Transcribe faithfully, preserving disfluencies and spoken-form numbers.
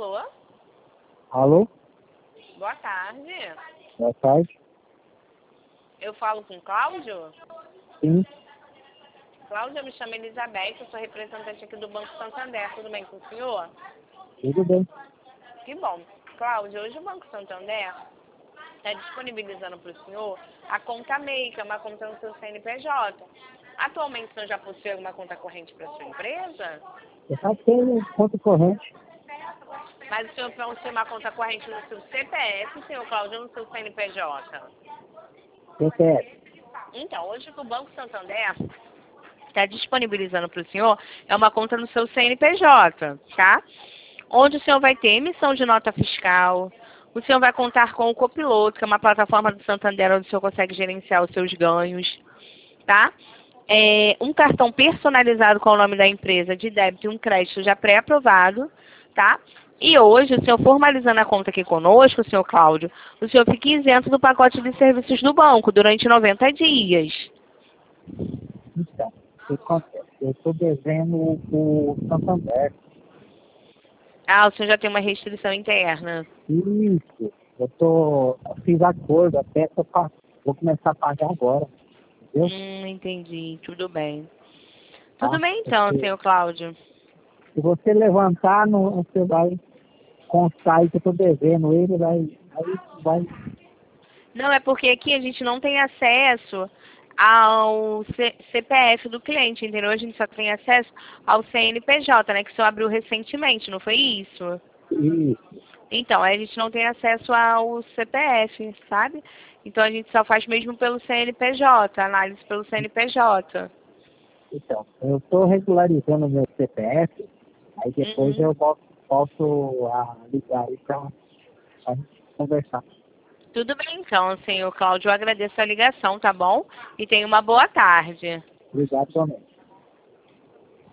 Alô? Alô? Boa tarde. Boa tarde. Eu falo com Cláudio? Sim, Cláudio, eu me chamo Elizabeth, eu sou representante aqui do Banco Santander. Tudo bem com o senhor? tudo bem. Que bom. Cláudio, hoje o Banco Santander está disponibilizando para o senhor a conta M E I, que é uma conta no seu C N P J. Atualmente, o senhor já possui alguma conta corrente para sua empresa? Eu já tenho conta corrente. Mas o senhor possui uma conta corrente no seu C P F, senhor Cláudio, ou no seu C N P J? C P F. Então, hoje o Banco Santander está disponibilizando para o senhor é uma conta no seu C N P J, tá? Onde o senhor vai ter emissão de nota fiscal, o senhor vai contar com o Copiloto, que é uma plataforma do Santander onde o senhor consegue gerenciar os seus ganhos, tá? É, um cartão personalizado com o nome da empresa de débito e um crédito já pré-aprovado, tá? E hoje, o senhor formalizando a conta aqui conosco, senhor Cláudio, o senhor fica isento do pacote de serviços do banco durante noventa dias. Então, o que acontece? Eu estou devendo o Santander. Ah, o senhor já tem uma restrição interna. Isso. Eu tô, fiz acordo até que eu pa- vou começar a pagar agora. Entendeu? Hum, entendi. Tudo bem. Tudo Tá? bem então, Porque senhor Cláudio. se você levantar, não, você vai constar aí que eu estou devendo ele, vai, aí vai. Não, é porque aqui a gente não tem acesso ao C- CPF do cliente, entendeu? A gente só tem acesso ao C N P J, né? Que o senhor abriu recentemente, não foi isso? Isso. Então, a gente não tem acesso ao C P F, sabe? Então a gente só faz mesmo pelo C N P J, análise pelo C N P J. Então, eu estou regularizando o meu C P F, aí depois Uhum. eu volto, volto a ligar aí para a gente conversar. Tudo bem então, senhor Cláudio. Eu agradeço a ligação, tá bom? E tenha uma boa tarde. Obrigado, também.